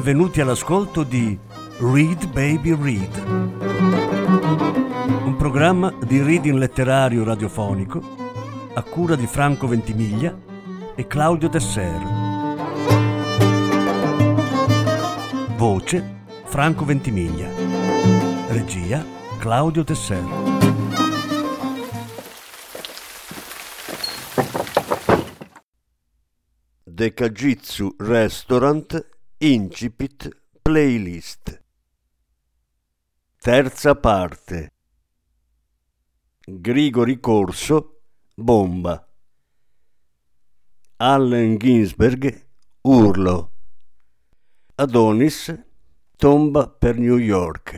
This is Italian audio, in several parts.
Benvenuti all'ascolto di Read Baby Read, un programma di reading letterario radiofonico a cura di Franco Ventimiglia e Claudio Tesser. Voce Franco Ventimiglia. Regia Claudio Tesser. Dekajitsu Restaurant Incipit Playlist. Terza parte. Grigori Corso, Bomba. Allen Ginsberg, Urlo. Adonis, Tomba per New York.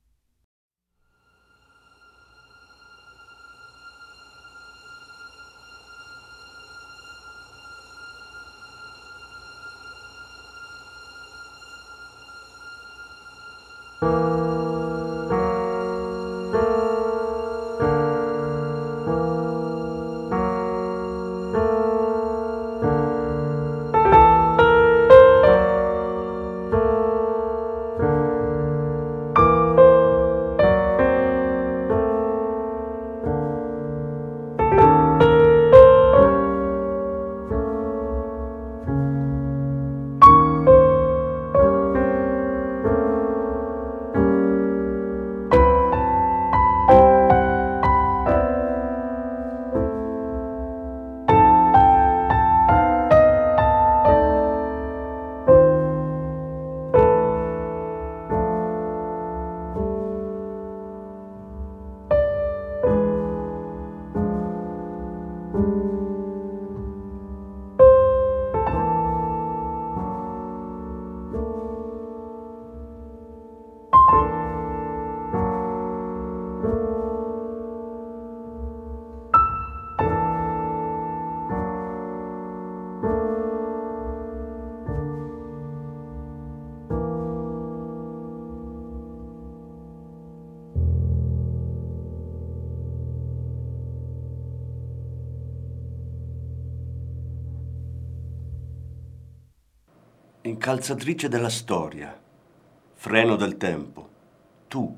Incalzatrice della storia, freno del tempo, tu,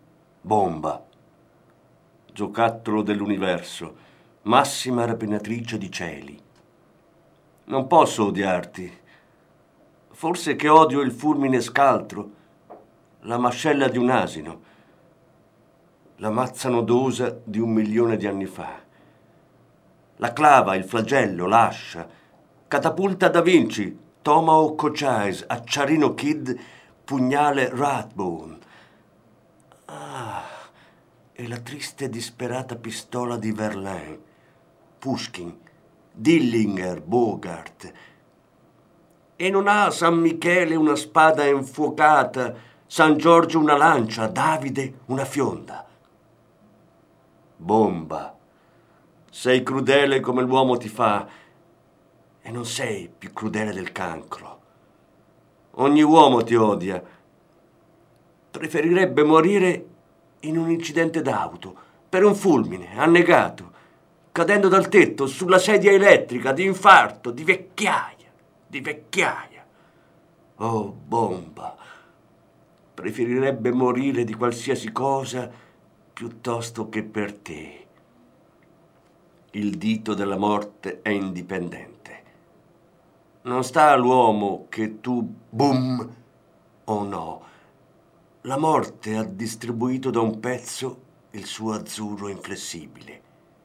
bomba, giocattolo dell'universo, massima rapinatrice di cieli. Non posso odiarti, forse che odio il fulmine scaltro, la mascella di un asino, la mazza nodosa di 1.000.000 di anni fa, la clava, il flagello, l'ascia, catapulta da Vinci, Tomahawk Chase, Acciarino Kid, pugnale Rathbone. Ah, e la triste e disperata pistola di Verlaine, Pushkin, Dillinger, Bogart. E non ha San Michele una spada infuocata, San Giorgio una lancia, Davide una fionda. Bomba, sei crudele come l'uomo ti fa, e non sei più crudele del cancro. Ogni uomo ti odia. Preferirebbe morire in un incidente d'auto, per un fulmine, annegato, cadendo dal tetto sulla sedia elettrica, di infarto, di vecchiaia, di vecchiaia. Oh, bomba! Preferirebbe morire di qualsiasi cosa piuttosto che per te. Il dito della morte è indipendente. Non sta all'uomo che tu boom o no. La morte ha distribuito da un pezzo il suo azzurro inflessibile.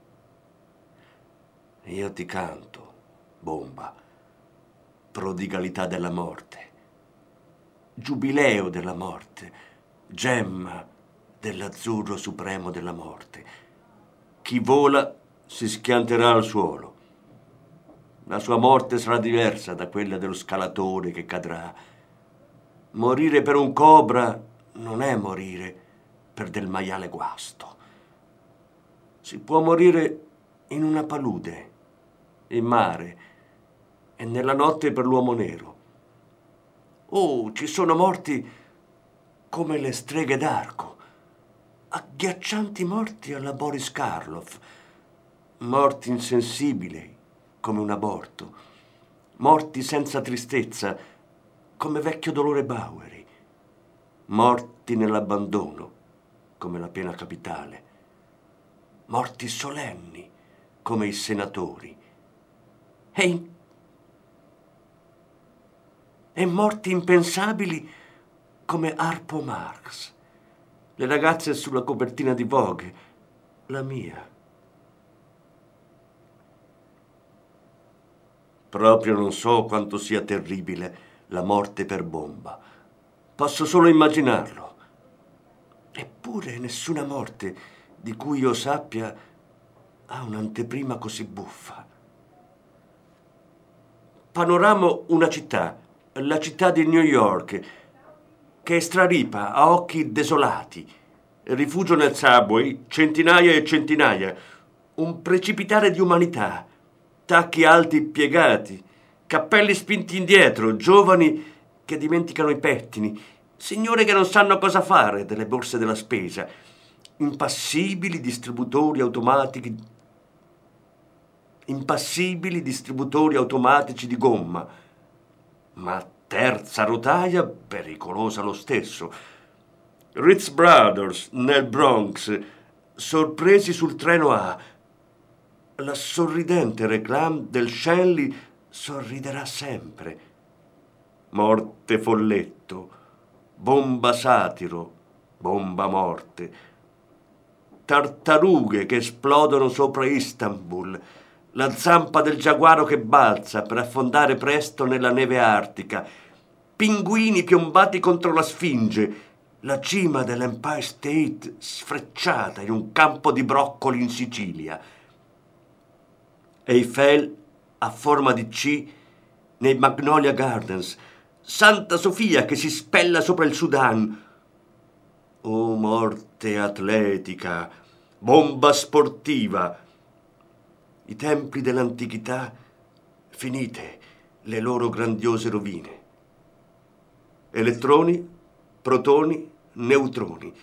Io ti canto, bomba, prodigalità della morte, giubileo della morte, gemma dell'azzurro supremo della morte. Chi vola si schianterà al suolo. La sua morte sarà diversa da quella dello scalatore che cadrà. Morire per un cobra non è morire per del maiale guasto. Si può morire in una palude, in mare e nella notte per l'uomo nero. Oh, ci sono morti come le streghe d'Arco, agghiaccianti morti alla Boris Karloff, morti insensibili come un aborto, morti senza tristezza come vecchio Dolore Bowery, morti nell'abbandono, come la pena capitale, morti solenni, come i senatori, e morti impensabili come Harpo Marx, le ragazze sulla copertina di Vogue, la mia. Proprio non so quanto sia terribile la morte per bomba. Posso solo immaginarlo. Eppure nessuna morte di cui io sappia ha un'anteprima così buffa. Panoramo una città, la città di New York, che straripa a occhi desolati. Rifugio nel subway, centinaia e centinaia, un precipitare di umanità, tacchi alti piegati, cappelli spinti indietro, giovani che dimenticano i pettini, signore che non sanno cosa fare delle borse della spesa, impassibili distributori automatici di gomma, ma terza rotaia pericolosa lo stesso. Ritz Brothers nel Bronx, sorpresi sul treno A. La sorridente reclame del Shanley sorriderà sempre. Morte folletto, bomba satiro, bomba morte. Tartarughe che esplodono sopra Istanbul, la zampa del giaguaro che balza per affondare presto nella neve artica, pinguini piombati contro la Sfinge, la cima dell'Empire State sfrecciata in un campo di broccoli in Sicilia. Eiffel a forma di C nei Magnolia Gardens, Santa Sofia che si spella sopra il Sudan. Oh, morte atletica, bomba sportiva. I templi dell'antichità finite le loro grandiose rovine. Elettroni, protoni, neutroni.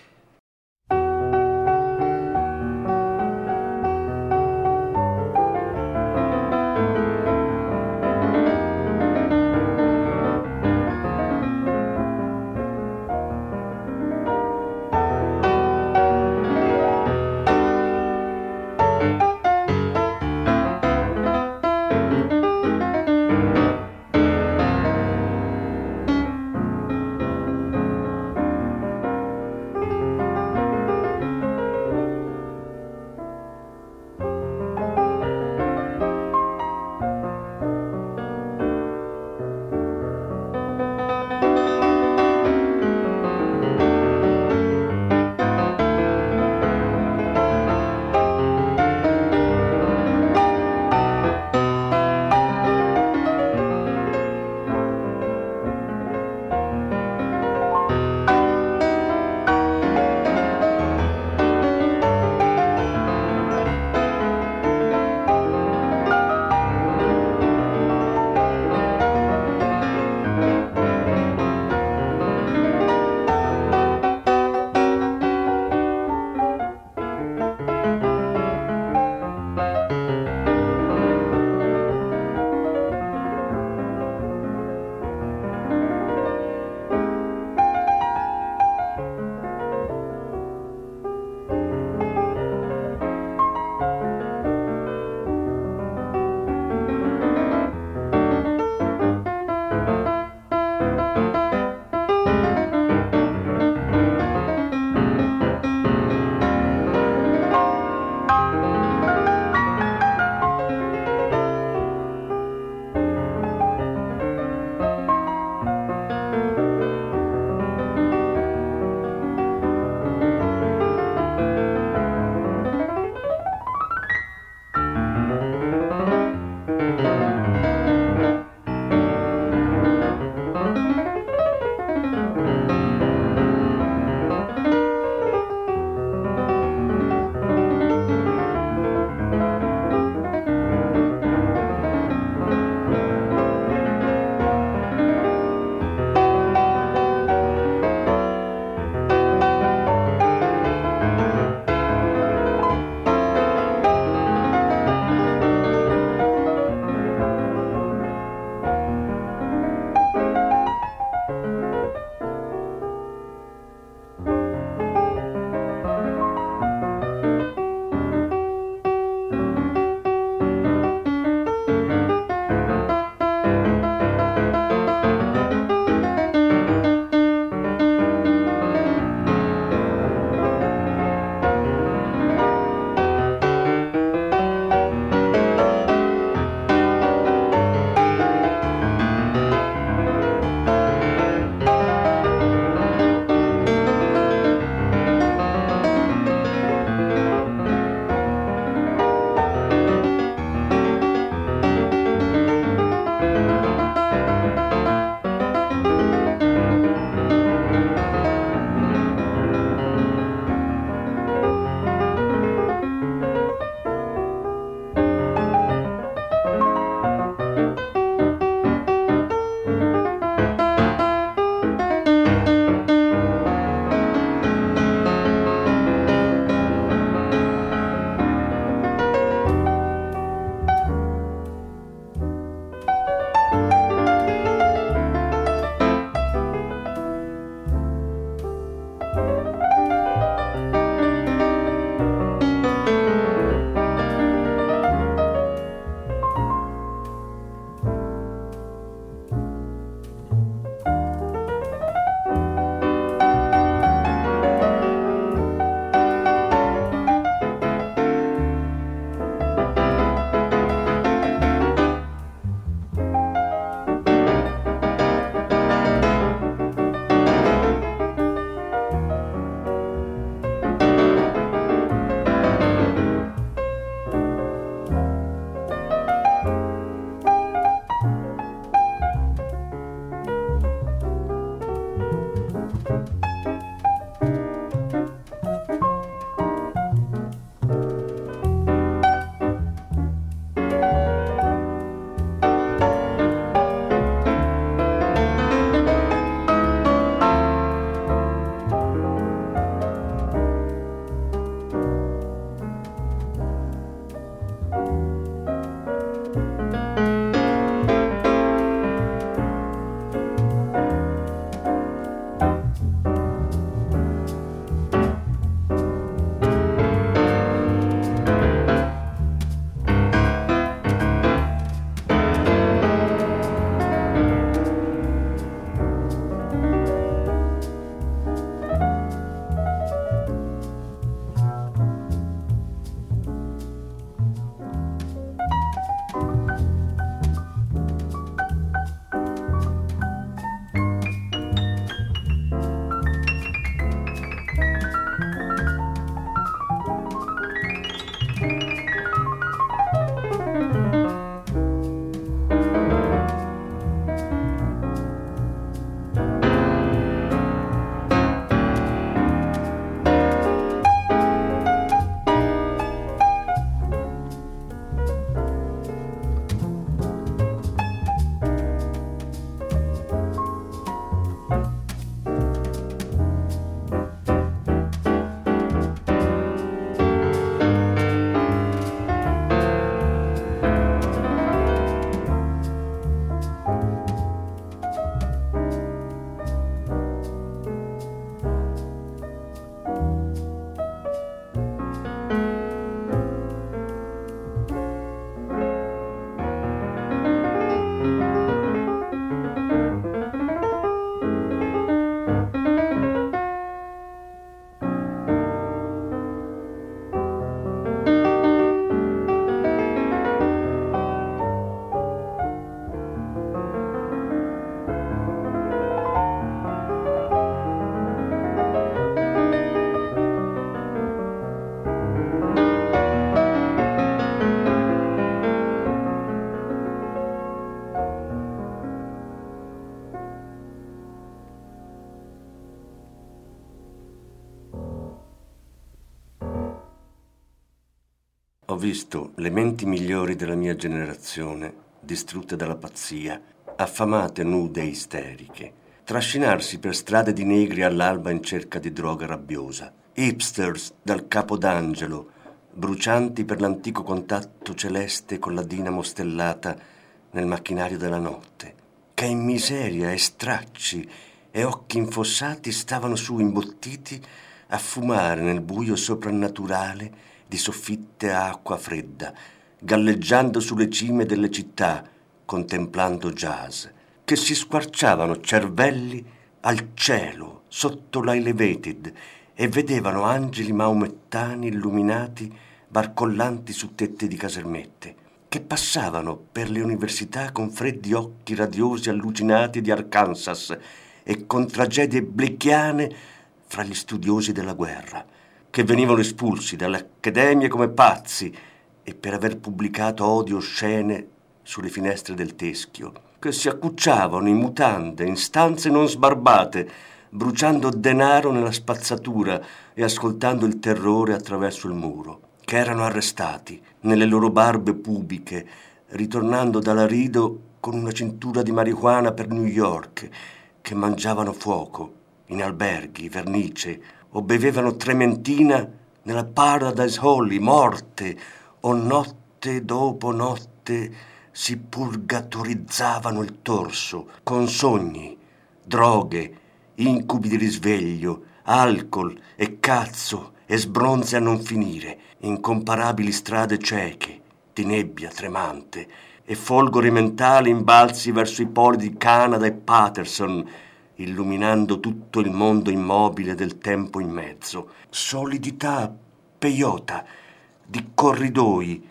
visto le menti migliori della mia generazione, distrutte dalla pazzia, affamate, nude e isteriche, trascinarsi per strade di negri all'alba in cerca di droga rabbiosa, hipsters dal capo d'angelo, brucianti per l'antico contatto celeste con la dinamo stellata nel macchinario della notte, che in miseria e stracci e occhi infossati stavano su imbottiti a fumare nel buio soprannaturale di soffitte a acqua fredda, galleggiando sulle cime delle città, contemplando jazz, che si squarciavano cervelli al cielo sotto l'Elevated e vedevano angeli maomettani illuminati barcollanti su tetti di casermette, che passavano per le università con freddi occhi radiosi allucinati di Arkansas e con tragedie blecchiane fra gli studiosi della guerra, che venivano espulsi dalle accademie come pazzi e per aver pubblicato odio oscene sulle finestre del teschio, che si accucciavano in mutande in stanze non sbarbate, bruciando denaro nella spazzatura e ascoltando il terrore attraverso il muro, che erano arrestati nelle loro barbe pubiche, ritornando dall'Arido con una cintura di marijuana per New York, che mangiavano fuoco in alberghi, vernice, o bevevano trementina nella Paradise Holly, morte, o notte dopo notte si purgatorizzavano il torso con sogni, droghe, incubi di risveglio, alcol e cazzo e sbronze a non finire, incomparabili strade cieche, di nebbia tremante e folgori mentali imbalzi verso i poli di Canada e Patterson, illuminando tutto il mondo immobile del tempo in mezzo. Solidità peiota di corridoi,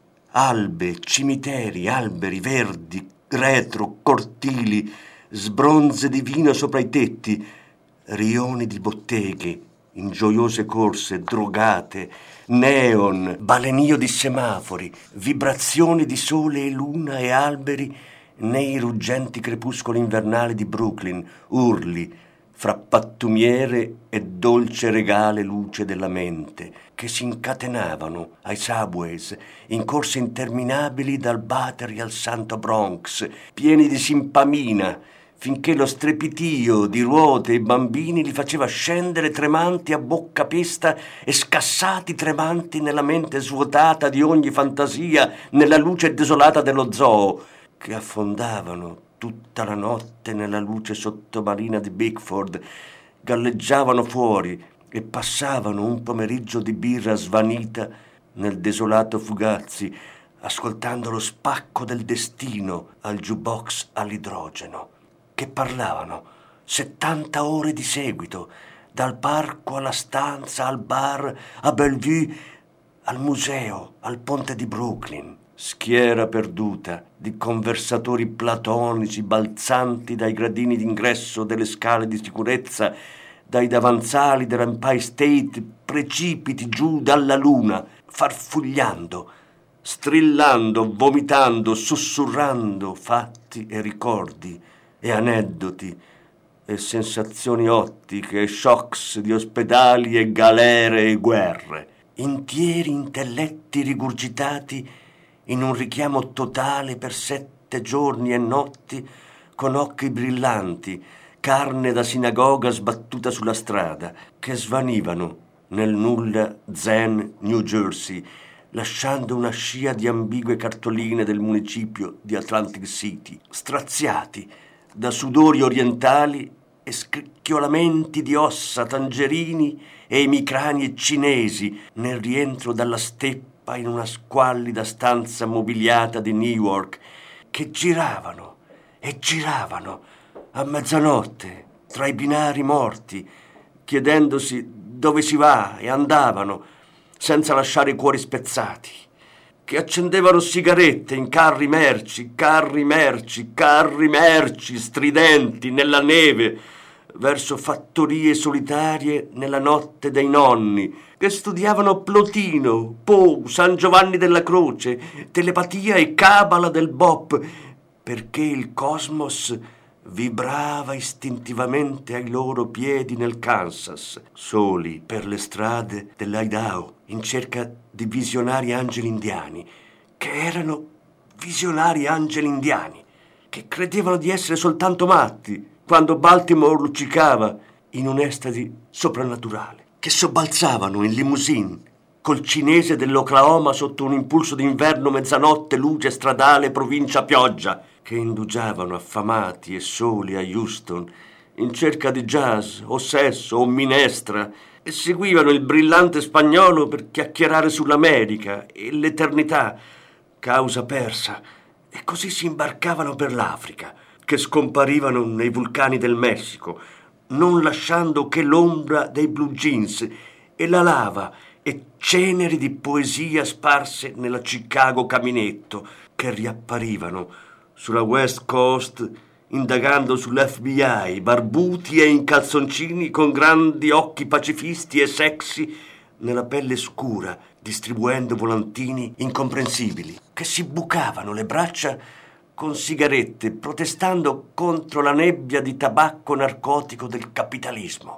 albe, cimiteri, alberi verdi, retro, cortili, sbronze di vino sopra i tetti, rioni di botteghe in gioiose corse, drogate, neon, balenio di semafori, vibrazioni di sole e luna e alberi nei ruggenti crepuscoli invernali di Brooklyn, urli, fra pattumiere e dolce regale luce della mente, che si incatenavano ai subways in corse interminabili dal Battery al Santo Bronx, pieni di simpamina, finché lo strepitio di ruote e bambini li faceva scendere tremanti a bocca pesta e scassati tremanti nella mente svuotata di ogni fantasia, nella luce desolata dello zoo, che affondavano tutta la notte nella luce sottomarina di Bickford, galleggiavano fuori e passavano un pomeriggio di birra svanita nel desolato Fugazzi, ascoltando lo spacco del destino al jukebox all'idrogeno, che parlavano 70 ore di seguito, dal parco alla stanza, al bar, a Bellevue, al museo, al ponte di Brooklyn. Schiera perduta di conversatori platonici balzanti dai gradini d'ingresso delle scale di sicurezza, dai davanzali dell'Empire State, precipiti giù dalla luna, farfugliando, strillando, vomitando, sussurrando fatti e ricordi e aneddoti e sensazioni ottiche e shocks di ospedali e galere e guerre, intieri intelletti rigurgitati in un richiamo totale per 7 giorni e notti, con occhi brillanti, carne da sinagoga sbattuta sulla strada, che svanivano nel nulla zen New Jersey, lasciando una scia di ambigue cartoline del municipio di Atlantic City, straziati da sudori orientali e scricchiolamenti di ossa, tangerini e emicranie cinesi nel rientro dalla steppa in una squallida stanza mobiliata di Newark, che giravano e giravano a mezzanotte tra i binari morti, chiedendosi dove si va, e andavano senza lasciare i cuori spezzati, che accendevano sigarette in carri merci stridenti nella neve, verso fattorie solitarie nella notte dei nonni, che studiavano Plotino, Poe, San Giovanni della Croce, telepatia e cabala del Bop, perché il cosmos vibrava istintivamente ai loro piedi nel Kansas, soli per le strade dell'Idaho, in cerca di visionari angeli indiani, che erano visionari angeli indiani, che credevano di essere soltanto matti, quando Baltimore luccicava in un'estasi soprannaturale, che sobbalzavano in limousine col cinese dell'Oklahoma sotto un impulso d'inverno, mezzanotte, luce stradale, provincia, pioggia, che indugiavano affamati e soli a Houston in cerca di jazz o sesso o minestra e seguivano il brillante spagnolo per chiacchierare sull'America e l'eternità, causa persa, e così si imbarcavano per l'Africa, che scomparivano nei vulcani del Messico, non lasciando che l'ombra dei blue jeans e la lava e ceneri di poesia sparse nella Chicago caminetto, che riapparivano sulla West Coast indagando sull'FBI, barbuti e in calzoncini con grandi occhi pacifisti e sexy nella pelle scura, distribuendo volantini incomprensibili, che si bucavano le braccia con sigarette, protestando contro la nebbia di tabacco narcotico del capitalismo.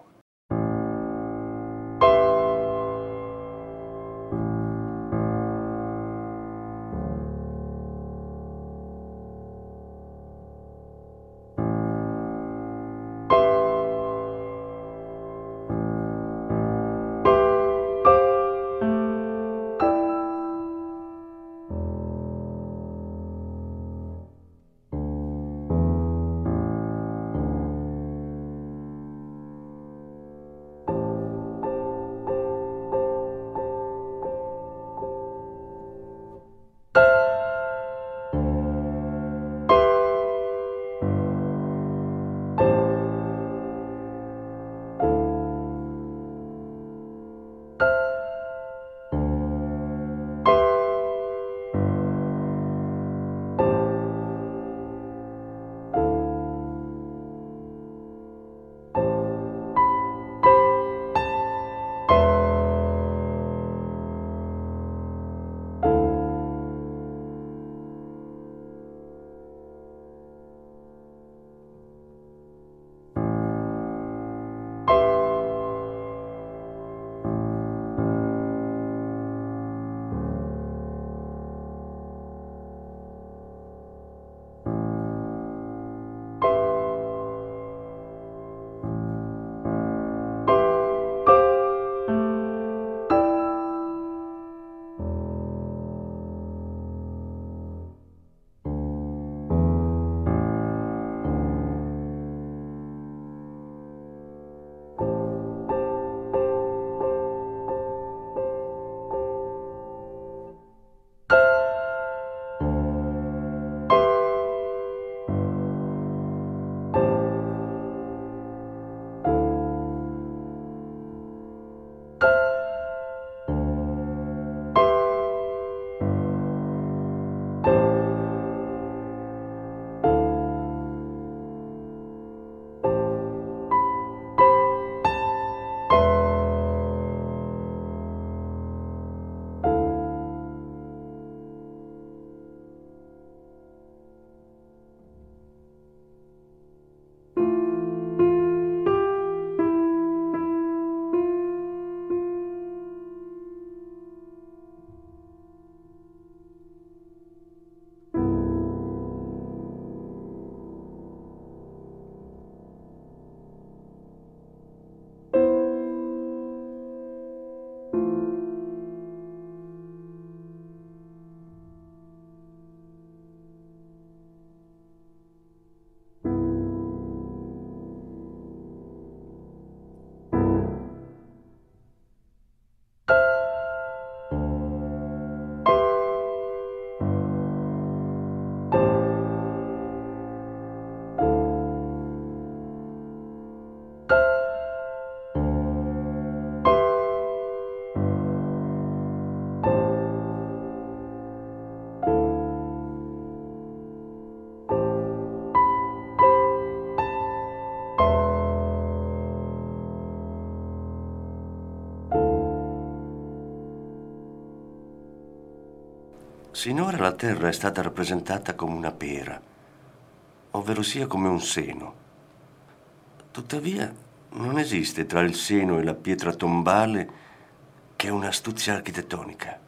Sinora la terra è stata rappresentata come una pera ovvero sia come un seno. Tuttavia, non esiste tra il seno e la pietra tombale che un'astuzia architettonica.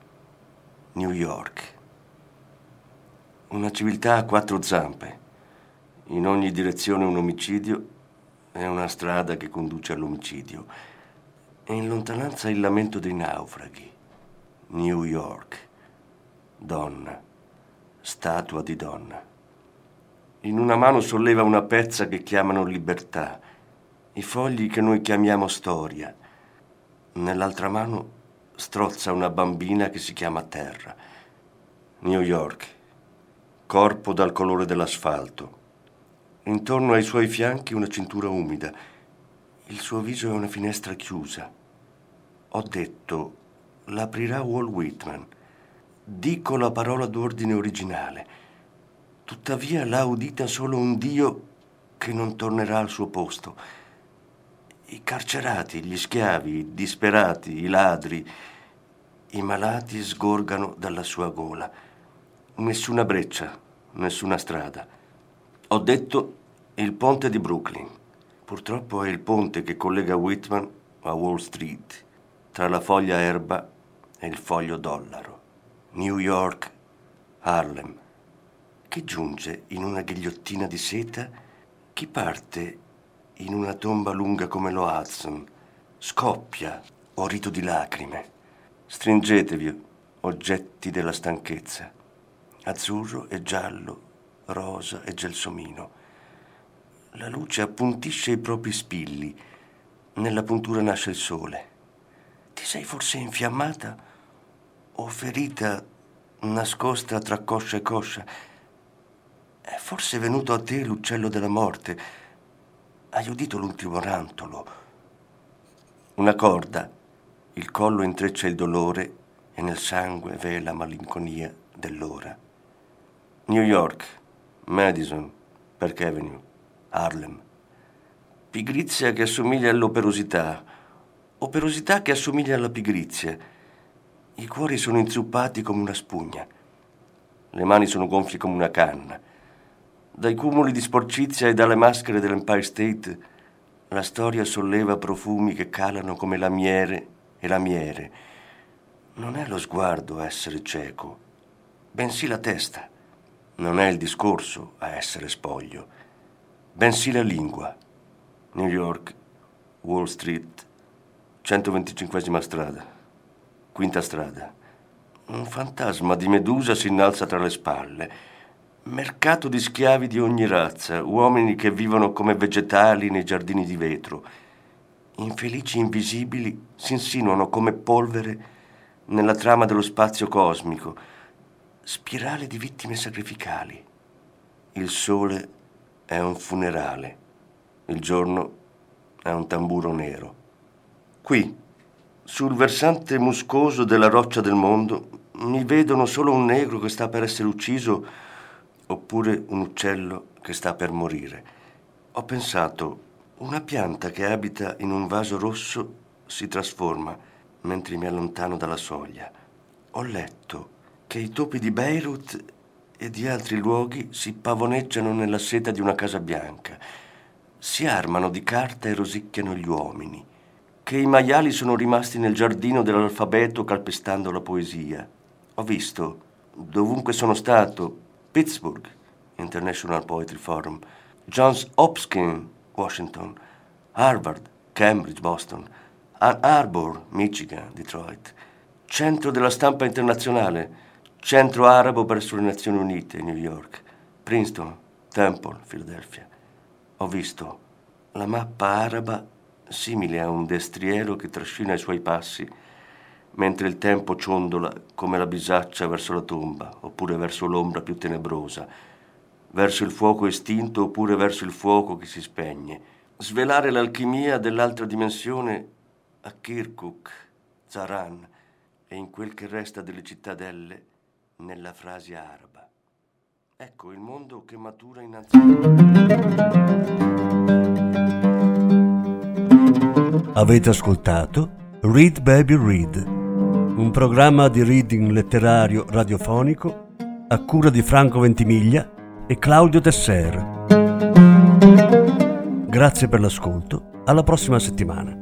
New York. Una civiltà a 4 zampe, in ogni direzione un omicidio e una strada che conduce all'omicidio, e in lontananza il lamento dei naufraghi. New York. Donna. Statua di donna. In una mano solleva una pezza che chiamano libertà, i fogli che noi chiamiamo storia. Nell'altra mano strozza una bambina che si chiama terra. New York. Corpo dal colore dell'asfalto. Intorno ai suoi fianchi una cintura umida. Il suo viso è una finestra chiusa. Ho detto, l'aprirà Walt Whitman. Dico la parola d'ordine originale. Tuttavia l'ha udita solo un Dio che non tornerà al suo posto. I carcerati, gli schiavi, i disperati, i ladri, i malati sgorgano dalla sua gola. Nessuna breccia, nessuna strada. Ho detto il ponte di Brooklyn. Purtroppo è il ponte che collega Whitman a Wall Street, tra la foglia erba e il foglio dollaro. New York, Harlem. Chi giunge in una ghigliottina di seta? Chi parte in una tomba lunga come lo Hudson? Scoppia o rito di lacrime? Stringetevi, oggetti della stanchezza. Azzurro e giallo, rosa e gelsomino. La luce appuntisce i propri spilli. Nella puntura nasce il sole. Ti sei forse infiammata o ferita nascosta tra coscia e coscia? È forse venuto a te l'uccello della morte. Hai udito l'ultimo rantolo. Una corda, il collo intreccia il dolore e nel sangue v'è la malinconia dell'ora. New York, Madison, Park Avenue, Harlem. Pigrizia che assomiglia all'operosità, operosità che assomiglia alla pigrizia. I cuori sono inzuppati come una spugna. Le mani sono gonfie come una canna. Dai cumuli di sporcizia e dalle maschere dell'Empire State la storia solleva profumi che calano come lamiere e lamiere. Non è lo sguardo a essere cieco, bensì la testa. Non è il discorso a essere spoglio, bensì la lingua. New York, Wall Street, 125esima strada. Quinta strada. Un fantasma di Medusa si innalza tra le spalle. Mercato di schiavi di ogni razza, uomini che vivono come vegetali nei giardini di vetro. Infelici invisibili si insinuano come polvere nella trama dello spazio cosmico. Spirale di vittime sacrificali. Il sole è un funerale. Il giorno è un tamburo nero. Qui, sul versante muscoso della roccia del mondo, mi vedono solo un negro che sta per essere ucciso oppure un uccello che sta per morire. Ho pensato, una pianta che abita in un vaso rosso si trasforma mentre mi allontano dalla soglia. Ho letto che i topi di Beirut e di altri luoghi si pavoneggiano nella seta di una casa bianca, si armano di carta e rosicchiano gli uomini, che i maiali sono rimasti nel giardino dell'alfabeto calpestando la poesia. Ho visto, dovunque sono stato, Pittsburgh, International Poetry Forum, Johns Hopkins, Washington, Harvard, Cambridge, Boston, Ann Arbor, Michigan, Detroit, centro della stampa internazionale, centro arabo presso le Nazioni Unite, New York, Princeton, Temple, Philadelphia. Ho visto la mappa araba simile a un destriero che trascina i suoi passi mentre il tempo ciondola come la bisaccia verso la tomba oppure verso l'ombra più tenebrosa, verso il fuoco estinto oppure verso il fuoco che si spegne. Svelare l'alchimia dell'altra dimensione a Kirkuk, Zaran e in quel che resta delle cittadelle nella frase araba. Ecco il mondo che matura innanzi. Avete ascoltato Read Baby Read, un programma di reading letterario radiofonico a cura di Franco Ventimiglia e Claudio Tesser. Grazie per l'ascolto, alla prossima settimana.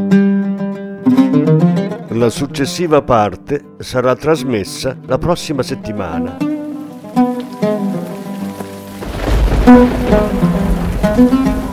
La successiva parte sarà trasmessa la prossima settimana.